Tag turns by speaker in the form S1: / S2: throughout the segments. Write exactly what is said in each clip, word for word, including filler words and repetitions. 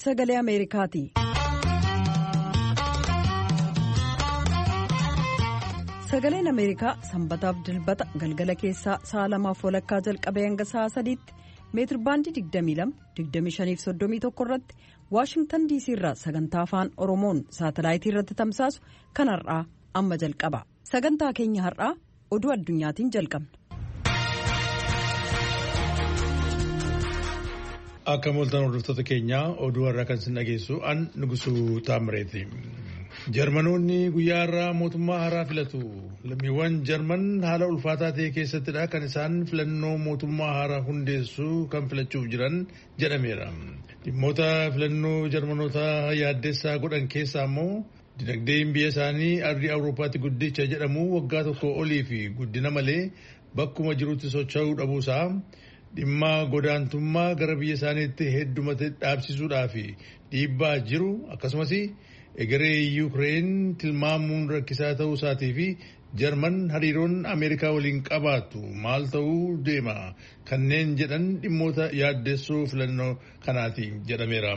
S1: sagalee Ameerikaati. Sagaleen Ameerikaa sanbataaf dilbata galgala keessaa sa'a lamaaf walakkaa jalqabee hanga sa'a sadiitti meetir baandii digdamii lama digdamii shanii fi soddomii tokko irratti Waashingtan diisii irraa sagantaa afaan Oromoon saatalaayitii irratti tamsaasu kan har'aa amma jalqaba. Sagantaa keenya har'aa oduu addunyaatiin jalqabna.
S2: Akka mooltan hordoftoota keenyaa oduu har'aa kan isin dhageessu an Nugusuu Taamireeti. Jarmanoonni guyyaa irraa mootummaa haaraa filatu. Lammiiwwan Jarman haala ulfaataa ta'e keessattidha kan isaan filannoo mootummaa haaraa hundeessuu kan filachuuf jiran jedhameera. Dhimmoota filannoo Jarmanoota yaaddessaa godhan keessaa immoo dinagdeen biyya isaanii ardii Awurooppaatti guddicha jedhamu waggaa tokko olii fi guddina malee bakkuma jirutti socho'uu dhabuusaa, dhimma godaantummaa gara biyya isaaniitti heddumate dhaabsisuudhaa fi dhiibbaa jiru, akkasumas egeree Yuukireen tilmaamuun rakkisaa ta'uu isaatii fi Jarman hariiroon Ameerikaa waliin qabaatu maal ta'uu deema kanneen jedhan dhimmoota yaaddessoo filannoo kanaati jedhameera.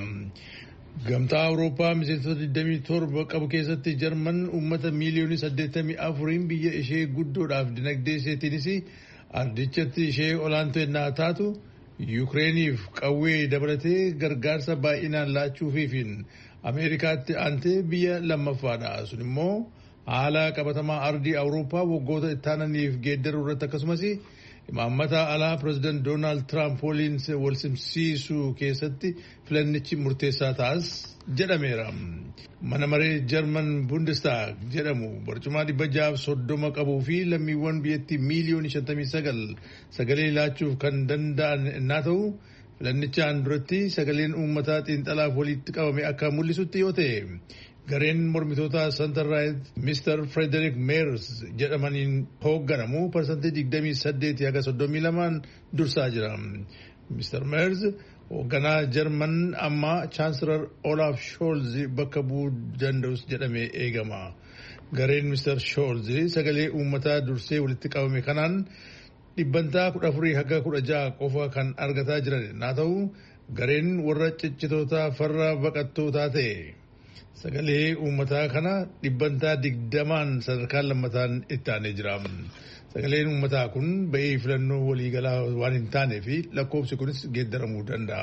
S2: Gamtaa Awurooppaa miseensota digdamii torba qabu keessatti Jarman uummata miiliyoonii saddeettamii afuriin biyya ishee guddoodhaaf dinagdee isheetiinis ardichatti ishee olaantuu ennaa taatu Yuukireeniif qawwee dabalatee gargaarsa baay'inaan laachuufiifin Ameerikaatti aantee biyya lammaffaadha. Sun immoo haala qabatamaa ardii Awurooppaa waggoota ittaananiif geeddaruu irratti akkasumas imaammata alaa pireezidaant Doonaald Tiraamp waliin wal simsiisuu keessatti filannichi murteessaa ta'as jedhameera. Mana maree Jarman Bundestaag jedhamu barcumaa dhibba jaaf soddoma qabuu fi lammiiwwan biyyattii miiliyoonii shantamii sagal sagalee laachuuf kan danda'an innaa ta'u, filannichaan duratti sagaleen uummataa xiinxalaaf walitti qabame akka mul'isutti yoo ta'e, gareen mormitoota Center Right Mister Friedrich Merz jedhamaniin hoogganamu parsantii digdamii saddeetii haga soddomii lamaan dursaa jira. Mister Merz hoogganaa Jarman amma Chaansilar Olaf Scholz bakka bu'uu danda'us jedhamee eegama. Gareen Mister Scholz sagalee uummataa dursee walitti qabame kanaan dhibbantaa kudha afurii haga kudha ja'a qofa kan argataa jiran naa ta'u, gareen warra ciccitoota farra baqattootaa ta'e sagalee uummataa kana dhibbantaa digdamaan sadarkaa lammataan itti aanee jira. Sagaleen uummataa kun ba'ee filannoo waliigalaa waan hin taanee fi lakkoofsi kunis geeddaramuu danda'a.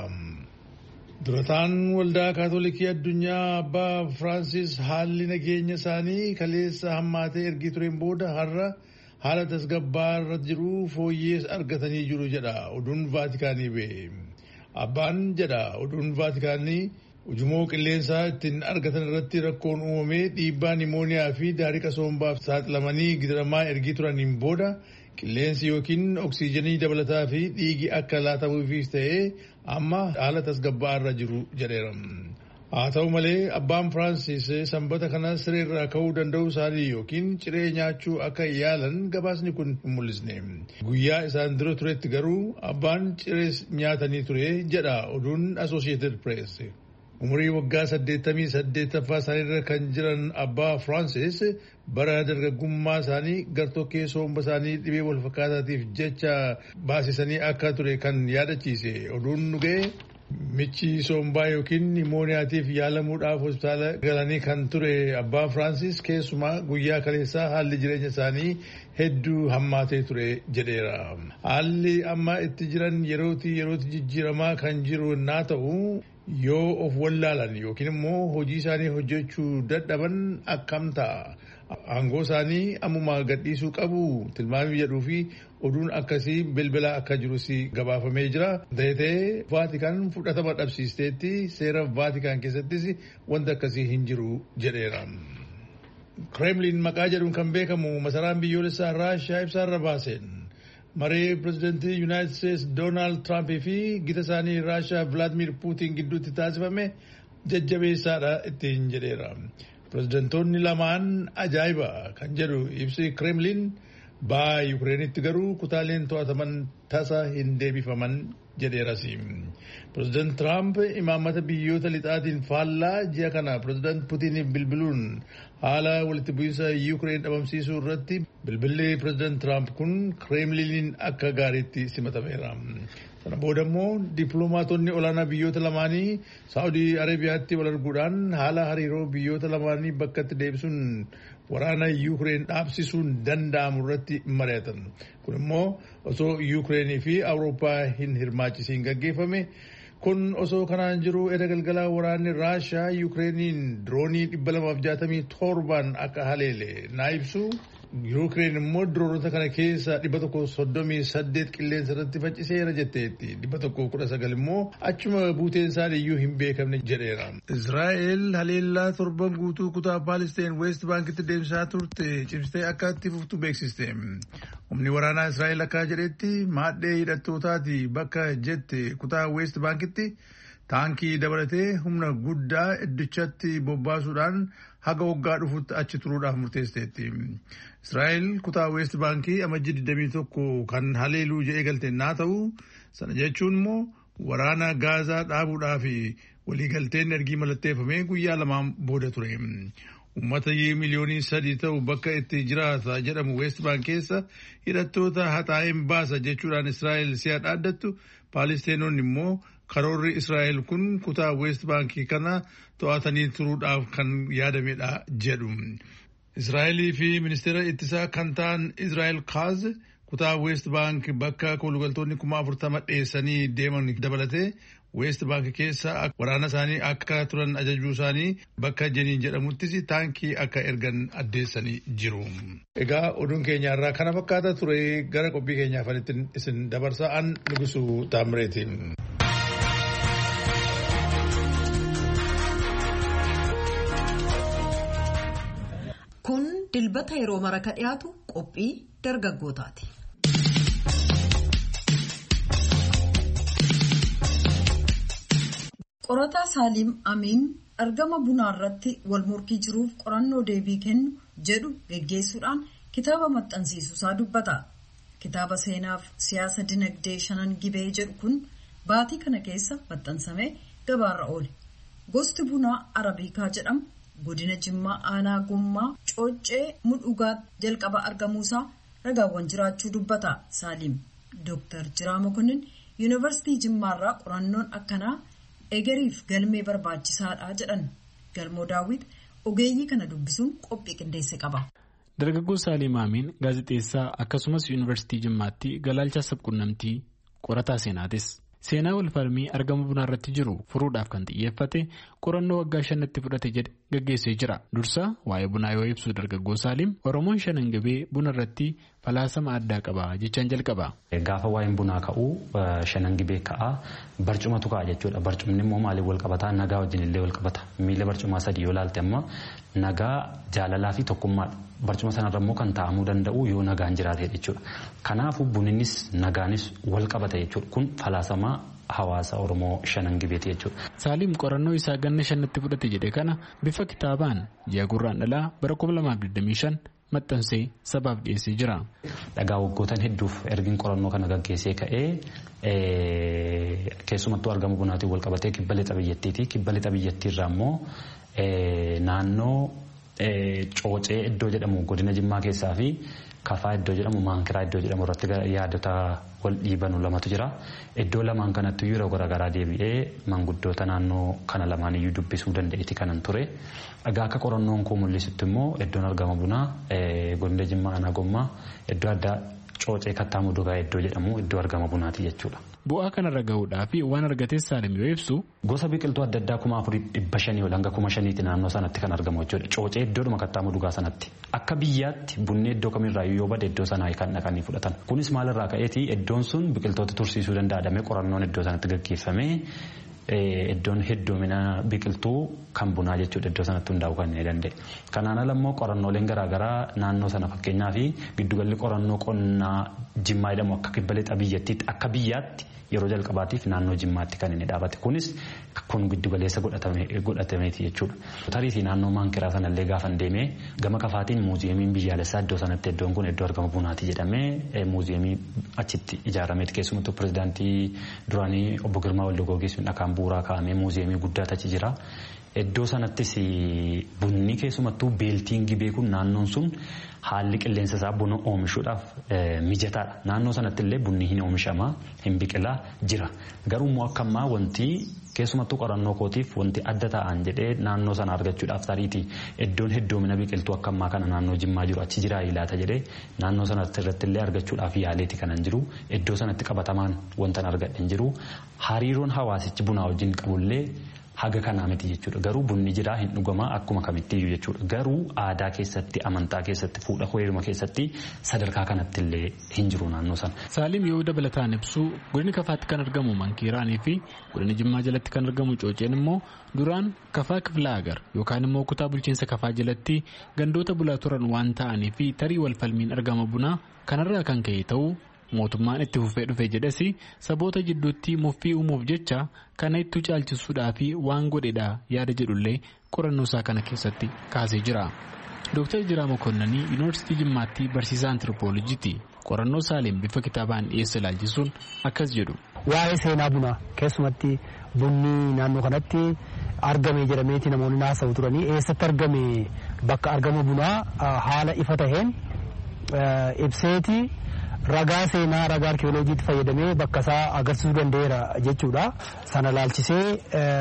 S2: Durataan waldaa kaatolikii addunyaa abbaa Firaansis haalli nageenya isaanii kaleessa hammaatee ergi tureen booda har'a haala tasgabbaa irra jiru fooyyees argatanii jiru jedha oduun Vaatikaanii ba'e. Abbaan jedha oduun Vaatikaanii ujumoo qilleensaa ittiin argatan irratti rakkoon uumamee dhiibbaa nimooniyaa fi daariqa soombaaf saaxilamanii gidiramaa ergii turaniin booda qilleensi yookiin oksiijenii dabalataa fi dhiigi akka laatamuufis ta'ee amma haala tasgabbaa irra jiru jedheera. Haa ta'u malee abbaan Firaansis sanbata kana sireerraa ka'uu danda'uu isaanii yookiin ciree nyaachuu akka yaalan gabaasni kun hin mul'isne. Guyyaa isaan dura turetti garuu abbaan ciree nyaatanii ture jedha oduun Associated Press. Umurii waggaa saddeettamii saddeettaffaa isaaniirra kan jiran abbaa Firaansis bara dargaggummaa isaanii gartokkee somba isaanii dhibee wal fakkaataatiif jecha baasisanii akka ture kan yaadachiise oduun nu ga'e. Michi sombaa yookiin nimooniyaatiif yaalamuudhaaf hospitaala galanii kan ture abbaa Firaansis keessumaa guyyaa kaleessaa haalli jireenya isaanii hedduu hammaatee ture jedheera. Haalli amma itti jiran yerootii yerootti jijjiiramaa kan jiru naa ta'u, yoo of wallaalan yookiin immoo hojii isaanii hojjechuu dadhaban akkam ta'a? Aangoo isaanii ammuma gadhiisuu qabu tilmaamii jedhuu fi oduun akkasii bilbilaa akka jirus gabaafamee jira. Ta'ee Vaatikaan fudhatama dhabsiisteetti seera Vaatikaan keessattis wanta akkasii hin jiru jedheera. Kremlin maqaa jedhuun kan beekamu masaraan biyyoolessaa Raashiyaa ibsaarra baaseen maree pireezidantii Yuunaayitid Steets Doonaald Tiraampii fi gita isaanii Raashiyaa Vilaadimir Puutiin gidduutti taasifame jajjabeessaadha ittiin jedheera. Pireezidantoonni lamaan ajaa'iba kan jedhu ibsi Kremlin ba'aa Yuukireenitti garuu kutaaleen to'ataman tasa hin deebifaman jedheeras. Pireezidaant Tiraamp imaammata biyyoota lixaatiin faallaa ji'a kana pireezidaant Puutiniif bilbiluun haala walitti bu'iinsa Yuukireen dhabamsiisuu irratti bilbilli pireezidaant Tiraamp kun Kremliniin akka gaariitti simatameera. Sana booda immoo dippiloomaatonni olaanaa biyyoota lamaanii Saawudii Arabiyaatti wal arguudhaan haala hariiroo biyyoota lamaanii bakkatti deebisuun waraana Yuukireen dhaabsisuun danda'amu irratti mari'atan. Kun immoo osoo Yuukireenii fi Awurooppaa hin hirmaachisiin gaggeeffame. Kun osoo kanaan jiru edda galgalaa waraanni Raashiyaa Yuukireeniin diroonii dhibba lamaaf jaatamii torbaan akka haleele naa ibsu. Yuukireen immoo diroonota kana keessa dhibba tokko soddomii saddeet qilleensa irratti facciseera jetteetti. Dhibba tokko kudha sagal immoo achuma buuteen isaanii iyyuu hin beekamne jedheera. Israa'el haleellaa torban guutuu kutaa Paalisteen Weest Baankitti deemsaa turte cimsitee akka itti fuftu beeksiste. Humni waraanaa Israa'el akka jedhetti maadhee hidhattootaati bakka jette kutaa Weest Baankitti taankii dabalatee humna guddaa iddichatti bobbaasuudhaan haga waggaa dhufutti achi turuudhaaf murteesseetti. Israa'el kutaa Weest Baankii amajjii digdamii tokko kan haleeluu jedhee galte naa ta'u sana jechuun immoo waraana Gaazaa dhaabuudhaaf waliigalteen ergii mallatteeffamee guyyaa lamaan booda ture. Uummata miliyoonii sadii ta'u bakka itti jiraata jedhamu Weest Baank keessa hidhattoota haxaa'een baasa jechuudhaan Israa'el si'a dhaaddattu Paalisteenoonni immoo karoorri Israa'el kun kutaa Weest Baankii kana to'atanii turuudhaaf kan yaadamedha jedhu. Israa'elii fi ministeera ittisaa kan ta'an Israa'el Kaaz kutaa Weest Baank bakka kolugaltoonni kuma afurtama dheessanii deeman dabalatee Weest Baank keessa waraana isaanii akka turan ajajuu isaanii bakka Jeniin jedhamuttis taankii akka ergan addeessanii jiru. Egaa oduun keenya irraa kana fakkaata ture gara qophii keenyaaf isin dabarsaa an Nugusuu Taamireetiin.
S1: Kun dilbata yeroo mara ka dhiyaatu qophii dargaggootaati. Qorataa Saaliim Amiin argama bunaa irratti wal morkii jiruuf qorannoo deebii kennu jedhu geggeessuudhaan kitaaba maxxansiisuusaa dubbata. Kitaaba seenaaf siyaasa dinagdee shanan gibee jedhu kun baatii kana keessa maxxansamee gabaarra oole. Gosti bunaa Arabiikaa jedhamu godina Jimmaa aanaa Gommaa Cooccee Mudhugaa jalqaba argamuusaa ragaawwan jiraachuu dubbata. Saaliim Dooktar Jiraa Mokonnin Yuunivarsiitii Jimmaarraa qorannoon akkanaa egeriif galmee barbaachisaadha jedhan. Galmoo Daawwit ogeeyyii kana dubbisuun qophii qindeesse qaba.
S3: Dargaggoo Saaliim Amiin gaazexeessaa akkasumas Yuunivarsiitii Jimmaatti galaalchaa sabquunnamtii qorataa seenaatis. Seenaa walfalmii argama bunaa irratti jiru furuudhaaf kan xiyyeeffate qorannoo waggaa shanatti fudhate jedhe gaggeessee jira. Dursa waa'ee bunaa yoo ibsu dargaggoo Saaliim Oromoon shanan gibee buna irratti falaasama addaa qaba jechaan jalqaba.
S4: Gaafa waa'een bunaa ka'uu shanan gibee ka'aa barcumatu ka'a jechuudha. Barcumni immoo maaliif wal qabataa? Nagaa wajjin illee wal qabata. Miila barcumaa sadii yoo ilaalte amma nagaa jaalalaa fi tokkummaadha. Barcuma sanarra immoo kan taa'amuu danda'u yoo nagaan jiraate jechuudha. Kanaafuu buninnis nagaanis wal qabata jechuudha. Kun falaasamaa hawaasa Oromoo shanan gibeeti jechuudha.
S3: Saaliim qorannoo isaa ganna shannatti fudhate jedhe kana bifa kitaabaan ji'a gurraandhalaa bara kuma lamaaf digdamii shan maxxansee sabaaf dhiyeessee jira.
S4: Dhagaa waggootan hedduuf ergiin qorannoo kana gaggeessee ka'ee keessumattuu argama bunaatiin wal qabatee kibba lixa biyyattiiti. Kibba lixa biyyattiirraa immoo naannoo Coocee iddoo jedhamu godina Jimmaa keessaa fi Kafaa iddoo jedhamu Maankiraa iddoo jedhamu irratti yaadota wal dhiibanu lamatu jira. Iddoo lamaan kanatti yeroo garaagaraa deebi'ee manguddoota naannoo kana lamaan iyyuu dubbisuu danda'eeti kanan ture. Egaa akka qorannoon koo mul'isutti immoo iddoon argama bunaa godina Jimmaa aanaa Gommaa iddoo addaa Coocee Kattaa Mudugaa iddoo jedhamu iddoo argama bunaati jechuudha.
S3: Bu'aa kanarra gahuudhaaf waan argates Saaliim yoo ibsu.
S4: Gosa biqiltuu adda addaa kuma afurii dhibba shanii ol hanga kuma shaniitti naannoo sanatti kan argamu jechuudha. Coocee iddoodhuma Kattaa Mudugaa sanatti. Akka biyyaatti bunni iddoo kamirraa yoo bade iddoo sanaa kan dhaqanii fudhatan. Kunis maalirraa ka'eeti iddoon sun biqiltoota tursiisuu danda'adhamee qorannoon iddoo sanatti gaggeeffamee iddoon hedduumina biqiltuu kan bunaa jechuudha iddoo sanatti hundaa'uu kan danda'e. Kanaan ala immoo qorannooleen garaagaraa naannoo sana fakkeenyaa fi giddugalli qorannoo qonnaa Jimmaa jedhamu akka kibba lixa biyyattiitti akka biyyaatti yeroo jalqabaatiif naannoo Jimmaatti kan inni dhaabate. Kunis kun giddugaleessa godhatameeti jechuudha. Tariitii naannoo Maankiraa sanallee gaafan deemee gama Kafaatiin muuziyeemiin biyyaalessaa iddoo sanatti iddoon kun iddoo argama bunaati jedhamee muuziyeemii achitti ijaarameeti. Keessumattuu pirezidaantii duraanii obbo Girmaa Waldogoogiisuun dhakaan bu'uuraa kaa'amee muuziyeemii guddaatu achi jira. Iddoo sanattis bunni keessumattuu beeltiin gibee kun naannoon sun haalli qilleensa isaa buna oomishuudhaaf mijataadha. Naannoo sanatti illee bunni hin oomishama, hin biqilaa jira. Garuu immoo akka ammaa wanti keessumattuu qorannoo kootiif wanti adda ta'an jedhee naannoo sana argachuudhaaf tariitii iddoon hedduumina biqiltuu akka ammaa kana naannoo Jimmaa jiru achi jiraa ilaata jedhee naannoo sanatti irratti illee argachuudhaaf yaaleeti kanan jiru. Iddoo sanatti qabatamaan wantan argadhan jiru. Hariiroon hawaasichi bunaa wajjin qabullee haga kanaa miti jechuudha. Garuu bunni jiraa hin dhugamaa akkuma kamittiyyuu jechuudha. Garuu aadaa keessatti, amantaa keessatti, fuudha heeruma keessatti sadarkaa kanatti illee hin jiru naannoo sana.
S3: Saalim yoo dabalataan ibsu godina Kafaatti kan argamu Mankiiraanii fi godina Jimmaa jalatti kan argamu Cooceen immoo duraan Kafaa Kiflaa Agar yookaan immoo kutaa bulchiinsa Kafaa jalatti gandoota bulaa turan waan ta'anii fi tarii wal falmiin argama bunaa kanarraa kan ka'e ta'uu mootummaan itti fufee dhufe jedhasi saboota jidduutti muffii uumuuf jecha kana itti caalchisuudhaa fi waan godhedha yaada jedhullee qorannoo isaa kana keessatti kaasee jira. Dooktar Jiraa Mokonnanii Yuunivarsiitii Jimmaatti barsiisaa antiroopoolojiiti. Qorannoo Saalim bifa kitaabaan dhiyeesse ilaalchisuun akkas jedhu.
S5: Waa'ee seenaa bunaa keessumatti bunni naannoo kanatti argame jedhameeti namoonni naasa'u turanii eessatti argame bakka argama bunaa haala ifa taheen ibseeti. Ragaa seenaa ragaa arkeoloojiitti fayyadamee bakka isaa agarsiisuu danda'eera jechuudha. Sana laalchisee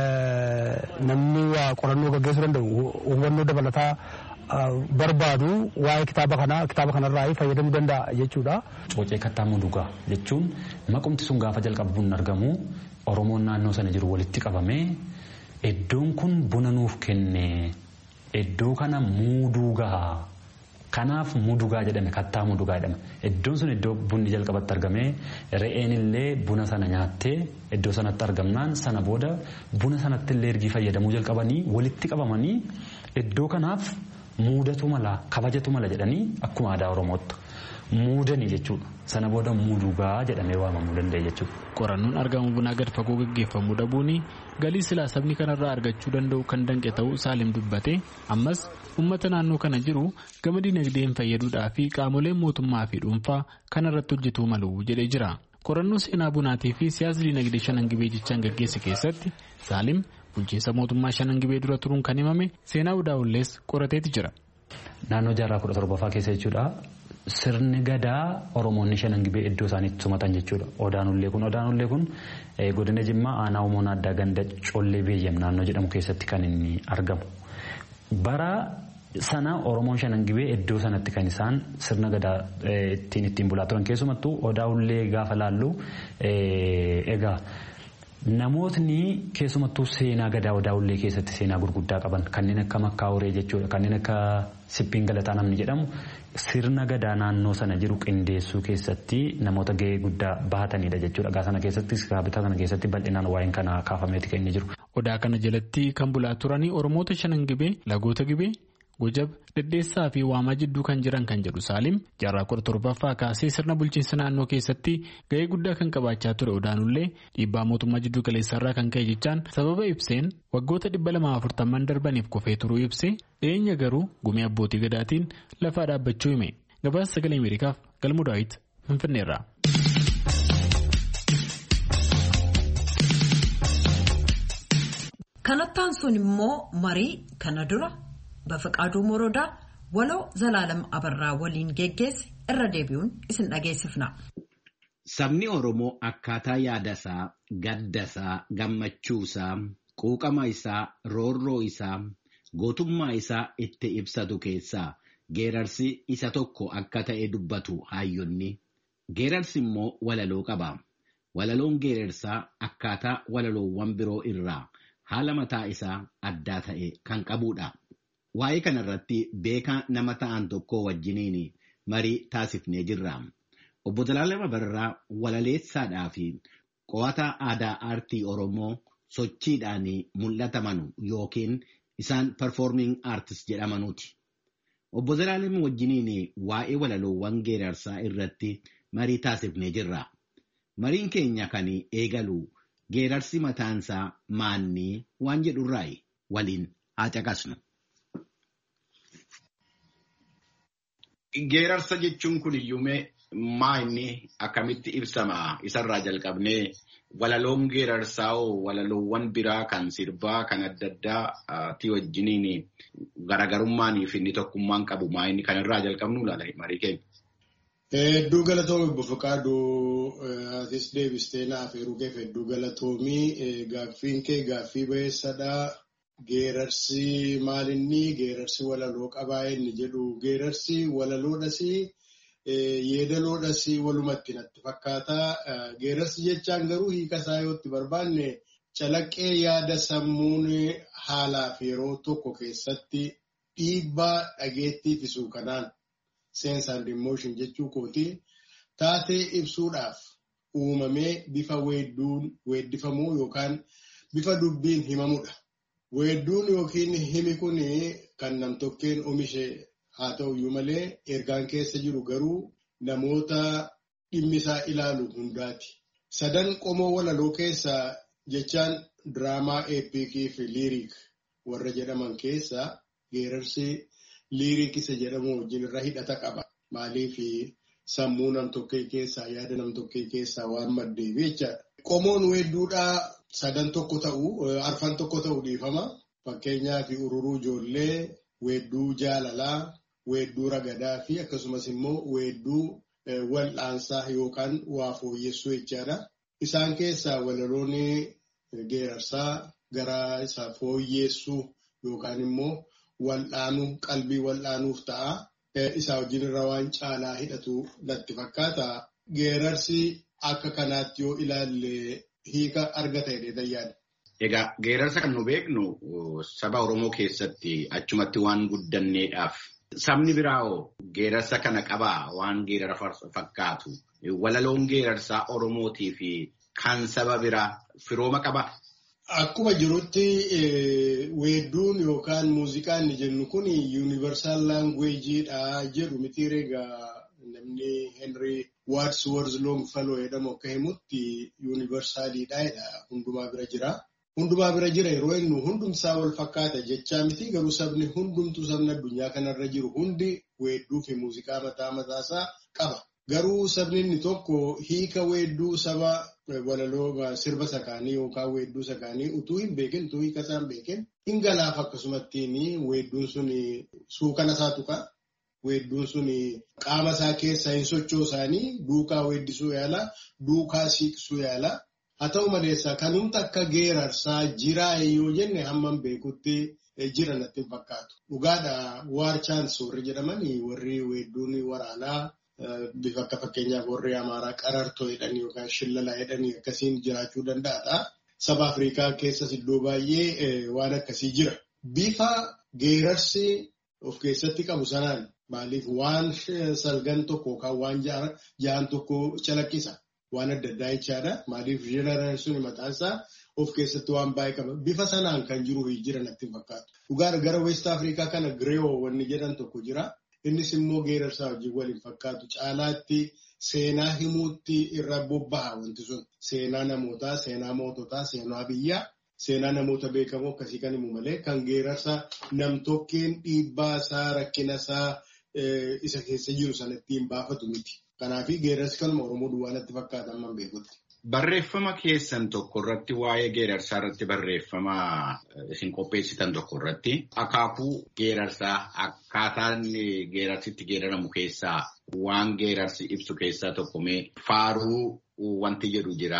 S5: namni waa qorannoo gaggeessuu danda'u hubannoo dabalataa barbaadu waa'ee kitaaba kanaa kitaaba kanarraa fayyadamuu danda'a jechuudha.
S4: Coocee kattaa mudugaa jechuun maqumti sun gaafa jalqabuun argamu Oromoon naannoo sana jiru walitti qabamee iddoon kun buna nuuf kenne iddoo kana muuduu gahaa. Kanaaf mudugaa jedhame kattaa mudugaa jedhama. Iddoon sun iddoo bunni jalqabatti argamee re'een illee buna sana nyaattee iddoo sanatti argamnaan sana booda buna sanatti illee ergii fayyadamuu jalqabanii walitti qabamanii iddoo kanaaf muudatu mala kabajatu mala jedhanii akkuma aadaa Oromootti muudanii jechuudha. Sana booda mudugaa jedhamee waamamuu danda'e jechuudha.
S3: Qorannoon argamu bunaa gad fagoo gaggeeffamuu dhabuun galii silaa sabni kanarraa argachuu danda'u kan danqe ta'uu Saalim dubbate ammas uummata naannoo kana jiru gama dinagdeen fayyaduudhaa fi qaamoleen mootummaa fi dhuunfaa kanarratti hojjetuu malu jedhee jira. Qorannoo seenaa bunaatii fi siyaasa dinagdee shanan gibee jechaan gaggeesse keessatti Saalim bulchiinsa mootummaa shanan gibee dura turuun kan himame seenaa Udaawullees qorateeti jira.
S4: Naannoo jaarraa kudha torbaffaa keessa jechuudha. Sirni gadaa Oromoonni shanan gibee iddoo isaaniitti sumatan jechuudha. Odaanullee kun Odaanullee kun godina Jimmaa aanaa Umoon addaa ganda Collee Beeyyam naannoo jedhamu keessatti kan inni argamu. Bara sana Oromoon shanan gibee iddoo sanatti kan isaan sirna gadaa ittiin ittiin bulaa turan keessumattuu Odaanullee gaafa laallu egaa namootni keessumattuu seenaa gadaa Odaanullee keessatti seenaa gurguddaa qaban kanneen akka Makkaa Horee jechuudha kanneen akka Siphiin Galataa namni jedhamu. Sirna gadaa naannoo sana jiru qindeessuu keessatti namoota gahee guddaa bahatanidha jechuudha. Gaa sana keessatti kaabitaa sana keessatti bal'inaan waa'een kana kaafameeti kan inni jiru.
S3: Odaa kana jalatti kan bulaa turanii Oromoota shanan gibee, lagoota gibee, Gojab, Dhedheessaa fi Waamaa jidduu kan jiran kan jedhu Saalim jaarraa kudha torbaffaa kaasee sirna bulchiinsa naannoo keessatti gahee guddaa kan qabaachaa ture Odaanullee dhiibbaa mootummaa jidduu galeessarraa kan ka'e jechaan sababa ibseen waggoota dhibba lamaa afurtamman darbaniif kufee turuu ibse dhiyeenya garuu gumii abbootii gadaatiin lafaa dhaabbachuu hime. Gabaasa sagalee Ameerikaaf Galmuu Daawit Finfinneerraa.
S1: Kanattaan sun immoo marii kana dura Bafaqaaduu Morodaa waloo Zalaalam Abarraa waliin geggeesse irra deebi'uun isin dhageessifna.
S6: Sabni Oromoo akkaataa yaadasaa, gaddasaa, gammachuusaa, quuqama isaa, roorroo isaa, gootummaa isaa itti ibsatu keessaa geerarsi isa tokko akka ta'e dubbatu hayyonni. Geerarsi immoo walaloo qaba. Walaloon geerarsaa akkaataa walaloowwan biroo irraa haala mataa isaa addaa ta'e kan qabudha. Waa'ee kanarratti beekaa nama ta'an tokko wajjiniin marii taasifnee jirra. Obbo Zalaalam Abarraa walaleessaadhaa fi qo'ataa aadaa aartii Oromoo sochiidhaan mul'ataman yookiin isaan performing artist jedhamanuuti. Obbo Zalaalam wajjiniin waa'ee walaloowwan geerarsaa irratti marii taasifnee jirra. Mariin keenya kan eegalu geerarsi mataansaa maanni waan jedhurraayi waliin haa caqasnu. Geerarsa jechuun kun iyyuumee maa inni akkamitti ibsama isarraa jalqabnee walaloon geerarsaa walaloowwan biraa kan sirbaa kan adda addaati wajjiniin garaagarummaanii fi inni tokkummaan qabu maa inni kanarraa jalqabnu laala marii keenya.
S7: Hedduu galatoomii obbo Faqaaduu atis deebistee naaf eeruu keef hedduu galatoomii gaaffiin kee gaaffii bayeessadhaa. Geerarsi maalinni geerarsi walaloo qabaa inni jedhu geerarsi walaloodhas yeedaloodhas walumatti natti fakkaata. Geerarsi jechaan garuu hiika isaa yootti barbaanne calaqqee yaada sammuun haalaaf yeroo tokko keessatti dhiibbaa dhageettii fisuu kanaan sense and emotion jechuu kooti taatee ibsuudhaaf uumamee bifa weedduun weeddifamuu yookaan bifa dubbiin himamudha. Weedduun yookiin himi kun kan nam-tokkeen oomishe haa ta'uyyuu malee ergaan keessa jiru garuu namoota dhimmisaa ilaalu hundaati. Sadan qomoo walaloo keessaa jechaan diraamaa eepikii fi liiriik warra jedhaman keessaa geerarsi liiriik isa jedhamu wajjin irra hidhata qaba. Maaliif sammuu nam-tokkee keessaa yaada nam-tokkee keessaa waan maddeef jechaadha. Qomoon weedduudhaa sadan tokko ta'u arfan tokko ta'u dhiifama. Fakkeenyaaf ururuu ijoollee, weedduu jaalalaa, weedduu ragadaa fi akkasumas immoo weedduu wal'aansaa yookaan waa fooyyessuu jechaadha. Isaan keessaa walaloon geerarsaa gara isaa fooyyessuu yookaan immoo wal'aanuu qalbii wal'aanuuf ta'a. Isaa wajjin irra waan caalaa hidhatu natti fakkaata. Geerarsi akka kanaatti yoo ilaalle hiika argata jedhee tayyaadha.
S6: Egaa geerarsa kan nu beeknu saba Oromoo keessatti achumatti waan guddanneedhaaf sabni biraawoo geerarsa kana qabaa waan geerara fakkaatu walaloon geerarsaa Oromootii fi kan saba biraa firooma qabaa.
S7: Akkuma jirutti weedduun yookaan muuziqaan ni jennu kun yuunivarsaal laangweejiidha jedhu miti egaa namni Henry Wadsworth Longfellow jedhamu akka himutti yuunivarsaaliidha jedha hundumaa bira jira. Hundumaa bira jira yeroo inni hundumsaa wal fakkaata jechaa miti garuu sabni hundumtuu sabni addunyaa kanarra jiru hundi weedduu fi muuziqaa mataa mataasaa qaba. Garuu sabni inni tokko hiika weedduu saba walaloo sirba sakaanii yookaan weedduu sakaanii utuu hin beekin utuu hiika isaa hin beekin hin galaaf akkasumattiin weedduun sun suukana isaa tuqa. Weedduun sun qaama isaa keessa hin sochoosaanii duukaa weeddisuu yaala duukaa siiqsuu yaala. Haa ta'u maleessa kanumta akka geerarsaa jiraa yoo jenne hamman beekutti jira natti hin fakkaatu. Dhugaadha waar chaans warri jedhaman warri weedduun waraanaa bifa akka fakkeenyaaf warri Amaaraa qarartoo jedhanii yookaan shillalaa jedhanii akkasiin jiraachuu danda'aadha. Saba Afrikaa keessas iddoo baay'ee waan akkasii jira. Bifa geerarsi of keessatti qabu sanaan maaliif waan salgan tokko yookaan waan ja'an tokko calaqqisa. Waan adda addaa jechaadha. Maaliif jeneraan sun mataansaa of keessatti waan baay'ee qaba. Bifa sanaan kan jiru jira natti hin fakkaatu. Dhugaadha gara West Afrikaa kana Girewoo wanni jedhan tokko jira. Innis immoo geerarsaa wajjin waliin fakkaatu. Caalaatti seenaa himuutti irra bobbaha wanti sun. Seenaa namootaa, seenaa moototaa, seenaa biyyaa, seenaa namoota beekamoo akkasii kan himu malee kan geerarsa nam-tokkeen dhiibbaa isaa rakkina isaa isa keessa jiru sana ittiin baafatu miti. Kanaaf geerarsi kanuma Oromoo duwwaa natti fakkaata amma beekutti.
S6: Barreeffama keessan tokko irratti waa'ee geerarsaa irratti barreeffama isin qopheessitan tokko irratti akaakuu geerarsaa akkaataan geerarsitti geeraramu keessaa waan geerarsi ibsu keessaa tokko mee faaruu wanti jedhu jira.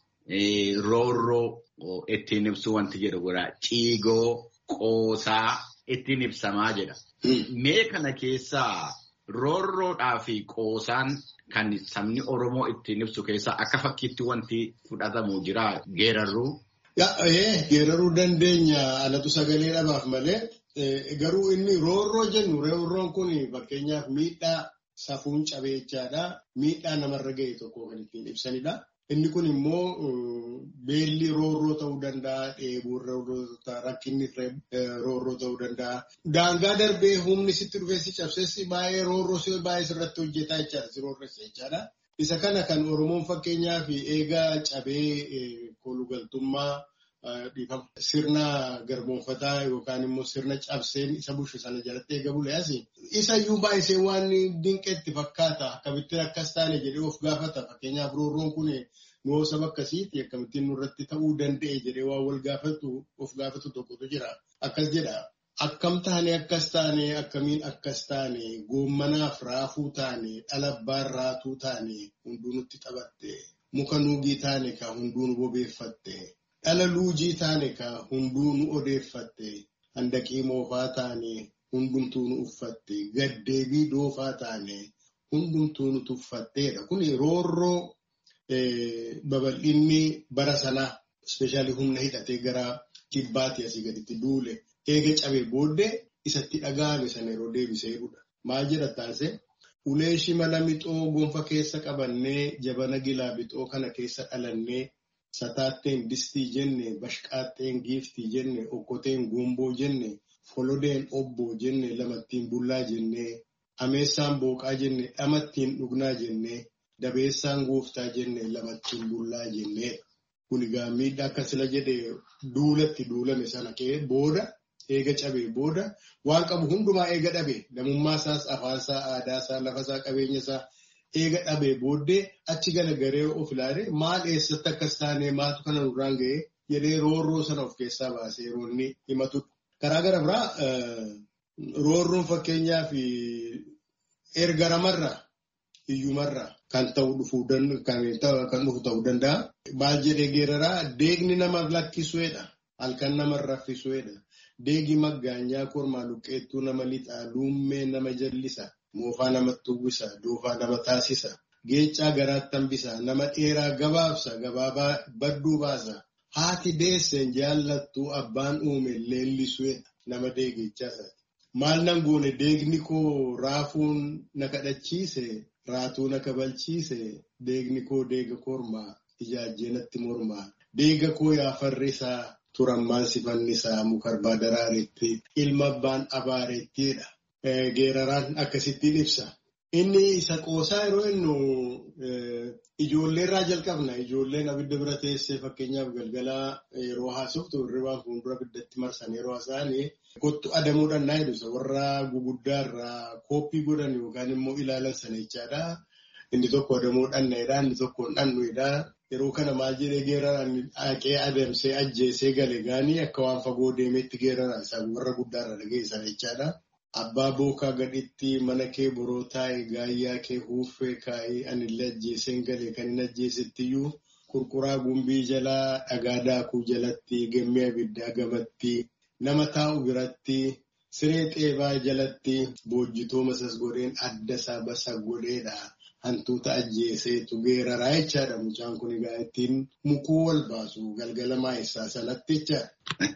S6: Roorroo ittiin ibsu wanti jedhu jira. Ciigoo qoosaa ittiin ibsamaa jedha. Mee kana keessaa roorroodhaa fi qoosaan kan sabni Oromoo ittiin ibsu keessaa akka fakkiitti wanti fudhatamu jira geerarruu.
S7: Geeraruu dandeenya alatu sagalee dhabaaf malee garuu inni roorroo jennu roorroon kun fakkeenyaaf miidhaa safuun cabeechaadha. Miidhaa namarra ga'e tokko kan ittiin ibsanidha. Inni kun immoo beelli roorroo ta'uu danda'a, dheebuun roorroo ta'uu rakkinni roorroo ta'uu danda'a. Daangaa darbee humni sitti dhufee si cabseessi baay'ee roorroo si baay'ee sirratti hojjetaa jechaadha, si roorressa jechaadha. Isa kana kan Oromoon fakkeenyaaf eegaa cabee kolugaltummaa dhiifama. Sirna garboonfataa yookaan immoo sirna cabseen isa bushu sana jalatti eega buleasi. Isa iyyuu baay'isee waan dinqeetti fakkaata. Akkamittiin akkas taane jedhee of gaafata. Fakkeenyaaf roorroon kun nuu saba akkasiiti akkamittiin nurratti ta'uu danda'e jedhee waan wal gaafatu of gaafatu tokkotu jira. Akkas jedha. Akkam taane akkas taane akkamiin akkas taane goommanaaf raafuu taane dhalabbaan raatuu taane hunduu nutti taphatte. Muka nuugii taane ka hunduu nu bobeeffatte. Dhala luujii taane ka hunduu nu odeeffatte. Handaqii moofaa taane hundumtuu nu uffatte. Gaddeebii doofaa taane hundumtuu nu tuffatteedha. Kun roorroo babal'inni bara sanaa ispeeshaalii humna hidhatee gara kibbaatti asii gaditti duule eega cabee booddee isatti dhaga'ame sana yeroo deebisee jedhudha. Maal jedha taasise? Ulee shimala mixoo gonfa keessa qabannee jabana gilaa bixoo kana keessa dhalannee sataatteen distii jenne bashqaatteen giiftii jenne okkoteen gumboo jenne folodeen obboo jenne lamattiin bullaa jenne ameessaan booqaa jenne dhamattiin dhugnaa jenne dabeessaan gooftaa jenne lamattiin bullaa jenne. Kun egaa miidhaa akka sila jedhee duulatti duulame sana ka'ee booda eega cabee booda waan qabu hundumaa eega dhabe namummaa isaas afaan isaa aadaa isaa lafa isaa qabeenya isaa eega dhabee booddee achi galagaree of ilaale maal eessatti akkas taane maaltu kana nurraan ga'ee jedhee roorroo sana of keessaa baasee yeroo inni himatu. Karaa gara biraa roorroon fakkeenyaaf erga ramarraa hiyyumarraa kan ta'u dhufuu kan dhufu ta'uu danda'a. Maal jedhee geeraraa deegni nama lakkisuudha. Halkan nama raffisuudha. Deegi maggaanyaa kormaa luqqeettuu nama lixaa luummee nama jallisa. Moofaa namatti uwwisa. Doofaa nama taasisa. Geechaa garaatti hambisa. Nama dheeraa gabaabsa. Gabaabaa badduu baasa. Haati deesseen jaallattuu abbaan uume leellisuudha. Nama deegichaas. Maal nan goone deegni koo raafuun na kadhachiise. Raatuu na kabalchiise. Deegni koo deega kormaa. Ijaajjeenatti mormaa. Deega koo yaafarrisaa. Turammaan sifannisaa mukarbaa daraaretti ilma abbaan abaarettiidha. Geeraraan akkasittiin ibsa. Inni isa qoosaa yeroo innu ijoolleerraa jalqabna. Ijoolleen abidda bira teessee fakkeenyaaf galgalaa yeroo haasoftu hirribaan fuuldura abiddatti marsan yeroo haasa'anii kottu adamuudhaan naa jedhu warra guguddaarraa kooppii godhan yookaan immoo ilaalan sana jechaadha. Inni tokko adamuudhaan naayidhaa inni tokko dhannuudhaa. Yeroo kana maal jedhee geeraraan haqee adamsee ajjeesee gale gaanii akka waan fagoo deemeetti geeraraan isaan warra guddaarra dhageessan jechaadha. Abbaa bookaa gadhitti mana kee boroo taa'e gaayyaa kee huuffee kaa'ee anillee ajjeeseen gale kan hin ajjeesettiyyuu qurquraa gumbii jalaa dhagaa daakuu jalatti gammee abiddaa gabatti nama taa'u biratti siree xeebaa jalatti boojjitoo masas godheen adda isaa basa godheedha. Hantuuta ajjeeseetu geeraraa jechaadha. Mucaan kun egaa ittiin mukuu wal baasu galgala maayessaa sanatti jechaadha.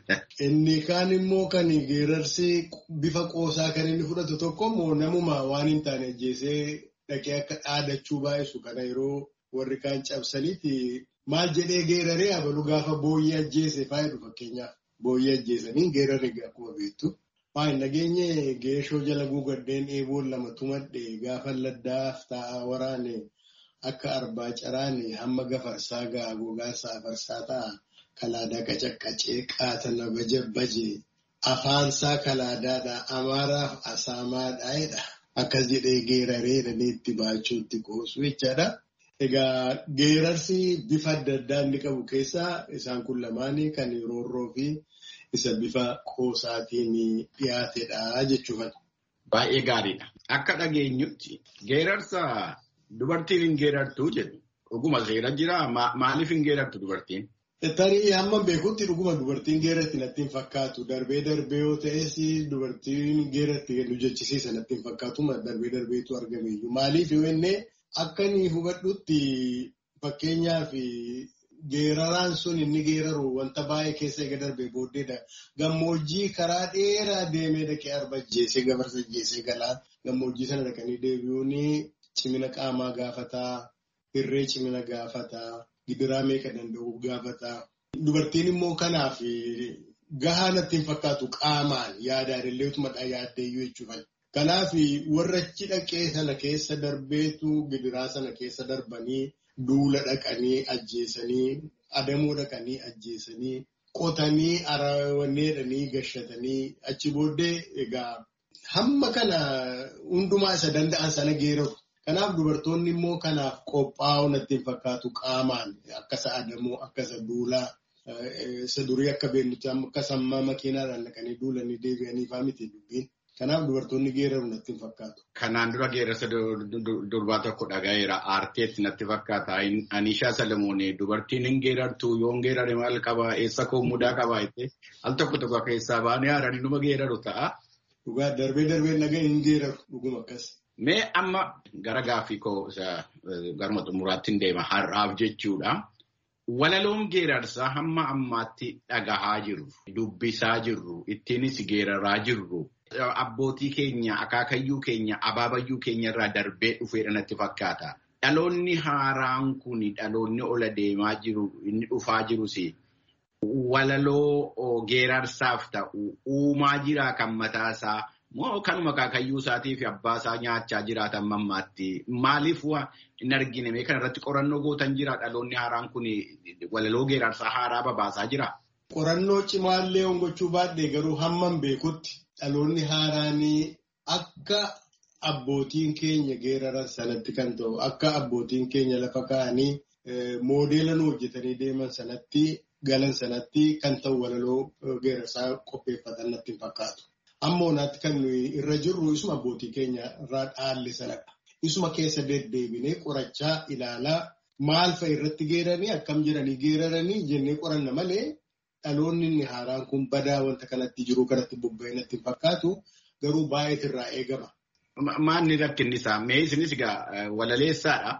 S7: Inni kaan immoo kan geerarsi bifa qoosaa kan inni fudhatu tokko immoo namuma waan hin taane ajjeesee dhaqee akka dhaadachuu baay'isu kana yeroo warri kaan cabsaniiti maal jedhee geeraree abalu gaafa booyyee ajjeese faayidu fakkeenyaaf booyyee ajjeesanii geerarri akkuma beektu. Waan nageenye geeshoo jala guugaddeen eeboon lama tumadhe gaafa laddaaf taa'aa waraane akka arbaa caraane hamma gafarsaa ga'a gogaansaa afarsaa ta'a kalaadaa qacaqqacee qaatana baje afaansaa kalaadaadha amaaraaf asaamaadhaa'edha. Akkas jedhee geeraree dhaneetti baachuutti qoosu jechaadha. Egaa geerarsi bifa adda addaa inni qabu keessaa isaan kun lamaanii kan roorroo fi isa bifa qoosaatiin dhiyaatedha jechuudha.
S6: Baay'ee gaariidha. Akka dhageenyutti geerarsa dubartiin hin geerartuu jedhu dhuguma seera jira. Maaliif hin geerartu dubartiin?
S7: Tarii hamma beekutti dhuguma dubartiin geeratti natti hin fakkaatu. Darbee darbee yoo ta'es dubartiin geeratti nu jechisiisa natti hin fakkaatu. Darbee darbeetu argame iyyuu. Maaliif yoo inni akka inni hubadhutti fakkeenyaaf geeraraan sun inni geeraru wanta baay'ee keessa eega darbee booddeedha. Gammoojjii karaa dheeraa deemee dhaqee arba ajjeesee gafarsa ajjeesee galaa. Gammoojjii sana dhaqanii deebi'uun cimina qaamaa gaafataa, hirree cimina gaafataa, gidiraa meeqa danda'u gaafataa. Dubartiin immoo kanaaf gahaa natti hin fakkaatu qaamaan yaadaan illee utumadhaa yaaddeeyyuu jechuudha. Kanaaf warra achi dhaqee sana keessa darbeetu gidiraa sana keessa darbanii duula dhaqanii ajjeesanii adamuu dhaqanii ajjeesanii qotanii arawanneedhanii gashatanii achi booddee egaa hamma kana hundumaa isa danda'an sana geeraru. Kanaaf dubartoonni immoo kanaaf qophaa'uu natti hin fakkaatu qaamaan akka sa'adamoo akka isa duulaa isa durii akka beellutti akka sammaa makiinaadhaan dhaqanii duulanii deebi'anii fa'aa miti dubbiin. Kanaaf dubartoonni geeraru natti hin fakkaatu.
S6: Kanaan dura geerarsa durbaa tokko dhagayeera aarteetti natti fakkaata. Anishaa Salamoonee dubartiin hin geerartu yoo hin geerare maal qabaa eessa koo mudaa qabaa jettee al tokko tokko keessaa baanee haaranii numa geeraru ta'a.
S7: Dhugaa darbee darbee nagaan hin geeraru dhuguma akkas.
S6: Mee amma gara gaaffii koo garuma xumuraatti hin deema har'aaf jechuudha. Walaloon geerarsaa hamma ammaatti dhagahaa jirru dubbisaa jirru ittiinis geeraraa jirru. Abbootii keenya akaakayyuu keenya abaabayyuu keenya irraa darbee dhufeedha natti fakkaata. Dhaloonni haaraan kun dhaloonni ola deemaa jiru inni dhufaa jirus walaloo geerarsaaf ta'u uumaa jiraa kan mataasaa moo kanuma akaakayyuu isaatii fi abbaasaa nyaachaa jiraatan mammaatti maaliif hin argine mee kanarratti qorannoo gootan jira dhaloonni haaraan kun walaloo geerarsaa haaraa babaasaa jira.
S7: Qorannoo cimaallee hongochuu baadhee garuu hamman beekutti. Dhaloonni haaraanii akka abbootiin keenya geeraran sanatti kan ta'u akka abbootiin keenya lafa kaa'anii moodeela nu hojjetanii deeman sanatti galan sanatti kan ta'u walaloo geerarsaa qopheeffatan natti hin fakkaatu. Amma onaatti kan nuyi irra jirru isuma abbootii keenya irraa dhaalle sanadha. Isuma keessa deddeebinee qorachaa ilaalaa maal fa'a irratti geeranii akkam jedhanii geeraranii jennee qoranna malee. Dhaloonni inni haaraan kun badaa wanta kanatti jiru kanatti bobba'ee natti hin fakkaatu garuu baay'eetu irraa eegama.
S6: Maanni rakkinni isaa mee isinis egaa walaleessaadha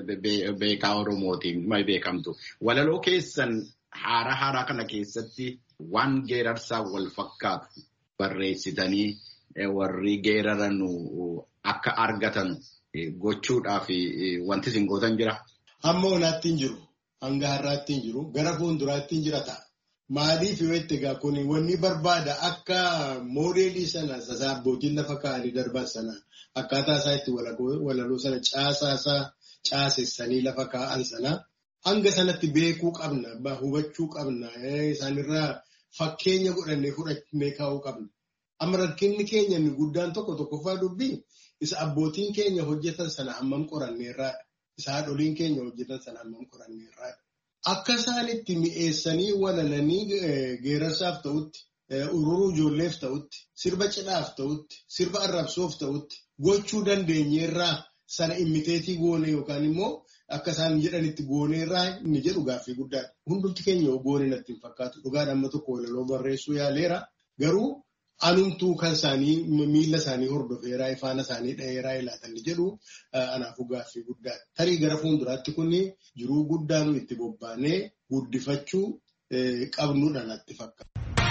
S6: beekaa Oromootiin beekamtu. Walaloo keessan haaraa haaraa kana keessatti waan geerarsaa wal fakkaatu barreessitanii warri geeraran akka argatan gochuudhaaf wanti isin gootan jira.
S7: Hamma onaatti hin jiru. Hanga har'aatti hin jiru. Gara fuulduraatti hin jira ta'a. Maaliif yoo itti egaa kun wanni barbaada akka moodeelii sana sasaa abbootiin lafa kaa'anii darban sana akkaataa isaa itti walaloo sana caasaa isaa caasessanii lafa kaa'an sana hanga sanatti beekuu qabna hubachuu qabna isaanirraa fakkeenya godhannee fudhannee kaa'uu qabna. Amma rakkinni keenya inni guddaan tokko tokkoffaa dubbii isa abbootiin keenya hojjetan sana hammam qoranneerraadha. Isa haadholiin keenya hojjetan sana hammam qoranneerraadha. Akka isaan itti mi'eessanii walalanii geerarsaaf ta'utti, ururuu ijoolleef ta'utti, sirba cidhaaf ta'utti, sirba arrabsoof ta'utti gochuu dandeenyeerraa sana immiteetii goone yookaan immoo akka isaan jedhanitti gooneerraa inni jedhu gaaffii guddaadha. Hundumti keenya goone natti hin fakkaatu. Dhugaadha amma tokko walaloo barreessuu yaaleera. Garuu anumtuu kan isaanii miila isaanii hordofeeraa ifaana isaanii dha'eeraa ilaatan jedhu anaafuu gaaffii guddaadha. Tarii gara fuulduraatti kun jiruu guddaa nu itti bobbaanee guddifachuu qabnuudha natti fakkaata.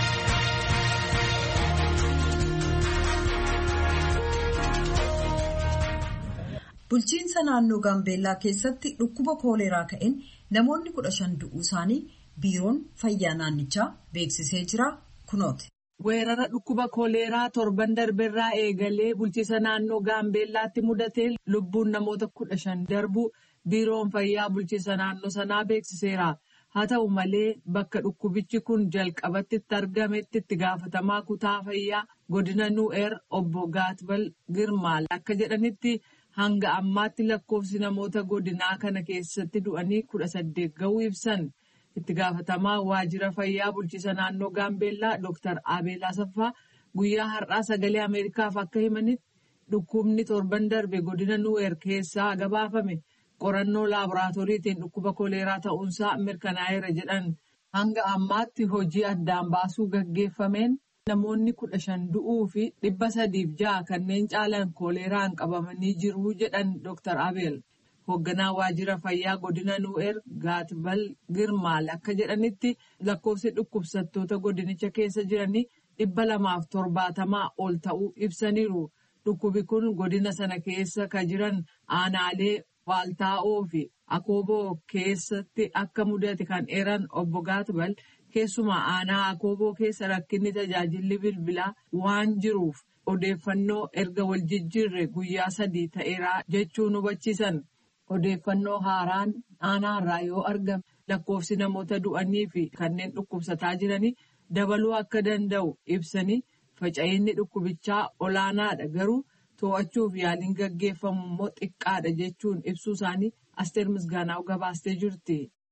S1: Bulchiinsa naannoo Gaambeellaa keessatti dhukkuba kooleraa ka'een namoonni kudha shan du'uu isaanii biiroon fayyaa naannichaa beeksisee jira kunooti.
S8: Weerara dhukkuba kooleraa torban darbeerraa eegalee bulchiinsa naannoo Gaambeellaatti mudatee lubbuun namoota kudha shan darbu biiroon fayyaa bulchiinsa naannoo sanaa beeksiseera. Haa ta'u malee bakka dhukkubichi kun jalqabatti itti argametti itti gaafatamaa kutaa fayyaa godina Nu'eer obbo Gaatbal Girmaal akka jedhanitti hanga ammaatti lakkoofsi namoota godinaa kana keessatti du'anii kudha saddeet ga'uu ibsan. Itti gaafatamaa waajjira fayyaa bulchiinsa naannoo Gaambeellaa Dooktar Abeel Asaffaa guyyaa har'aa sagalee Ameerikaaf akka himanitti dhukkubni torban darbe godina Nu'eer keessaa gabaafame qorannoo laaboraatooriitiin dhukkuba kooleraa ta'uunsaa mirkanaa'eera jedhan. Hanga ammaatti hojii addaan baasuu gaggeeffameen namoonni kudha shan du'uu fi dhibba sadiif ja'a kanneen caalan kooleraan qabamanii jiru jedhan Dooktar Abeel. Hoogganaa waajjira fayyaa godina Nu'eer Gaatbal Girmaal akka jedhanitti lakkoofsi dhukkubsattoota godinicha keessa jiranii dhibba lamaaf torbaatamaa ol ta'uu ibsaniiru. Dhukkubi kun godina sana keessa kan jiran aanaalee Waaltaa'oo fi Akooboo keessatti akka mudate kan eeran obbo Gaatbal keessumaa aanaa Akooboo keessa rakkinni tajaajilli bilbilaa waan jiruuf odeeffannoo erga wal jijjiirre guyyaa sadii ta'eera jechuun hubachiisan. Odeeffannoo haaraan aanaarraa yoo argame lakkoofsi namoota du'anii fi kanneen dhukkubsataa jiranii dabaluu akka danda'u ibsanii faca'inni dhukkubichaa olaanaadha garuu to'achuuf yaaliin gaggeeffamu immoo xiqqaadha jechuun ibsuu isaanii Asteer Misgaanaaw gabaastee jirti.